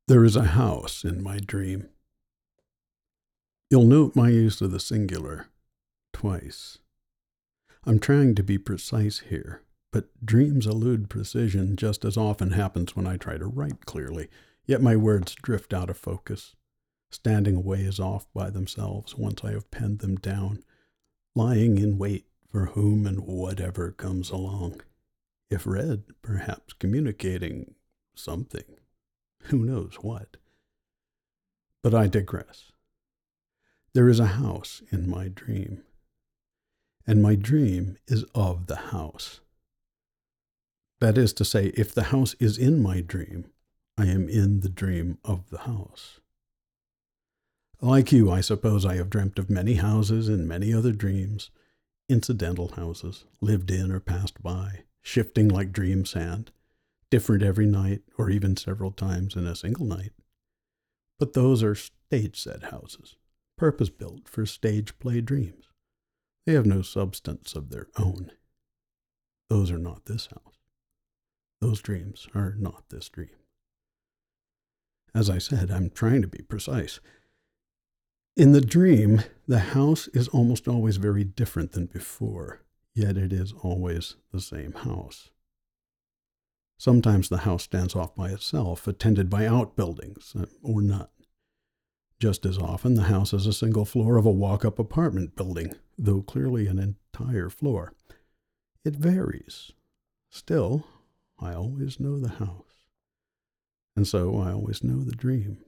There is a house in my dream. You'll note my use of the singular twice. I'm trying to be precise here, but dreams elude precision just as often happens when I try to write clearly, yet my words drift out of focus, standing a ways off by themselves once I have penned them down, lying in wait for whom and whatever comes along. If read, perhaps communicating something. Who knows what? But I digress. There is a house in my dream, and my dream is of the house. That is to say, if the house is in my dream, I am in the dream of the house. Like you, I suppose I have dreamt of many houses in many other dreams, incidental houses, lived in or passed by, shifting like dream sand, different every night or even several times in a single night. But those are stage-set houses, purpose-built for stage play dreams. They have no substance of their own. Those are not this house. Those dreams are not this dream. As I said, I'm trying to be precise. In the dream, the house is almost always very different than before, yet it is always the same house. Sometimes the house stands off by itself, attended by outbuildings, or none. Just as often, the house is a single floor of a walk-up apartment building, though clearly an entire floor. It varies. Still, I always know the house. And so I always know the dream.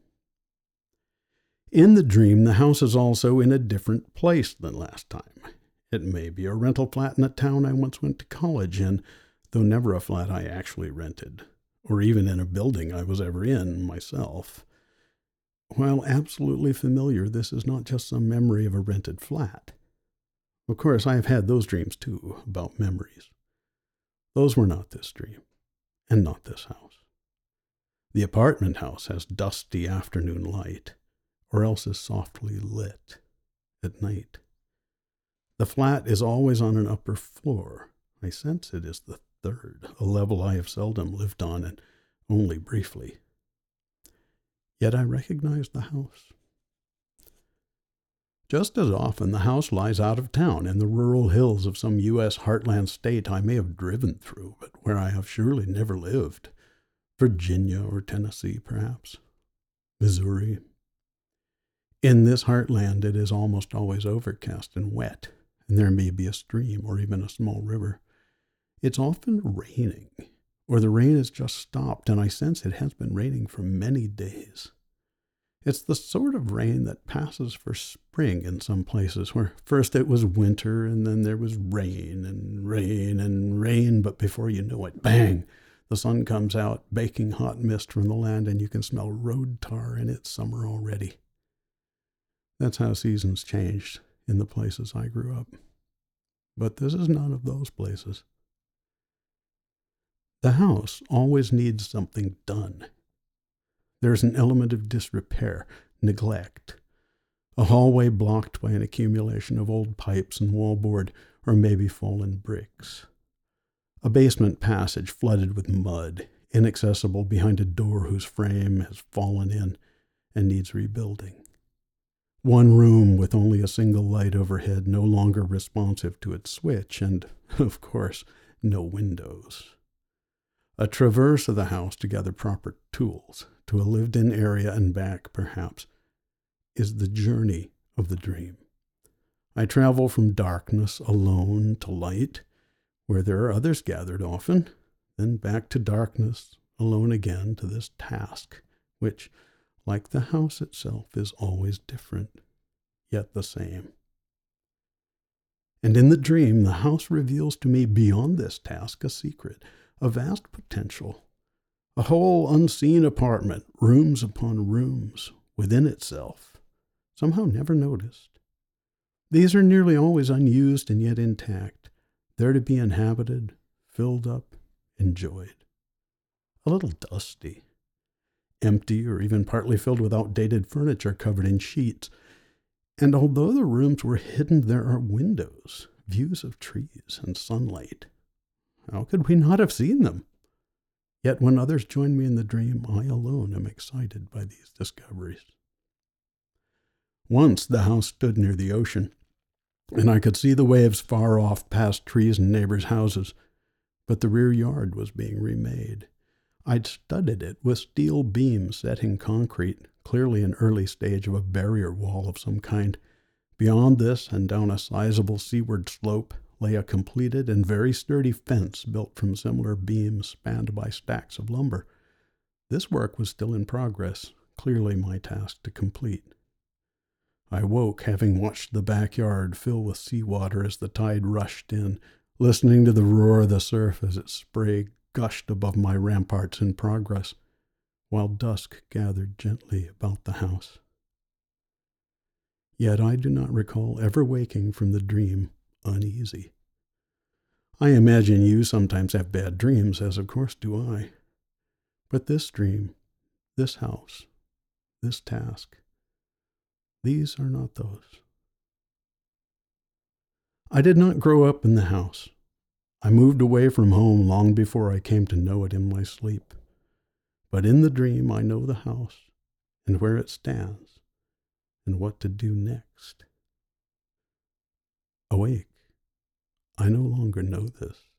In the dream, the house is also in a different place than last time. It may be a rental flat in a town I once went to college in, though never a flat I actually rented, or even in a building I was ever in myself. While absolutely familiar, this is not just some memory of a rented flat. Of course, I have had those dreams too, about memories. Those were not this dream, and not this house. The apartment house has dusty afternoon light, or else is softly lit at night. The flat is always on an upper floor. I sense it is the third, a level I have seldom lived on, and only briefly. Yet I recognize the house. Just as often, the house lies out of town in the rural hills of some U.S. heartland state I may have driven through, but where I have surely never lived. Virginia or Tennessee, perhaps. Missouri. In this heartland, it is almost always overcast and wet, and there may be a stream or even a small river. It's often raining, or the rain has just stopped, and I sense it has been raining for many days. It's the sort of rain that passes for spring in some places, where first it was winter, and then there was rain and rain and rain, but before you know it, bang! The sun comes out, baking hot mist from the land, and you can smell road tar, and it's summer already. That's how seasons changed in the places I grew up. But this is none of those places. The house always needs something done. There's an element of disrepair, neglect. A hallway blocked by an accumulation of old pipes and wallboard, or maybe fallen bricks. A basement passage flooded with mud, inaccessible behind a door whose frame has fallen in and needs rebuilding. One room with only a single light overhead, no longer responsive to its switch, and, of course, no windows. A traverse of the house to gather proper tools, to a lived-in area and back, perhaps, is the journey of the dream. I travel from darkness alone to light, where there are others gathered often, then back to darkness, alone again to this task, which, like the house itself, is always different, yet the same. And in the dream, the house reveals to me beyond this task a secret, a vast potential, a whole unseen apartment, rooms upon rooms, within itself, somehow never noticed. These are nearly always unused and yet intact, there to be inhabited, filled up, enjoyed. A little dusty, empty or even partly filled with outdated furniture covered in sheets. And although the rooms were hidden, there are windows, views of trees and sunlight. How could we not have seen them? Yet when others join me in the dream, I alone am excited by these discoveries. Once the house stood near the ocean, and I could see the waves far off past trees and neighbors' houses, but the rear yard was being remade. I'd studded it with steel beams set in concrete, clearly an early stage of a barrier wall of some kind. Beyond this, and down a sizable seaward slope, lay a completed and very sturdy fence built from similar beams spanned by stacks of lumber. This work was still in progress, clearly my task to complete. I woke, having watched the backyard fill with seawater as the tide rushed in, listening to the roar of the surf as its spray gushed above my ramparts in progress, while dusk gathered gently about the house. Yet I do not recall ever waking from the dream uneasy. I imagine you sometimes have bad dreams, as of course do I. But this dream, this house, this task, these are not those. I did not grow up in the house. I moved away from home long before I came to know it in my sleep. But in the dream I know the house, and where it stands, and what to do next. Awake, I no longer know this.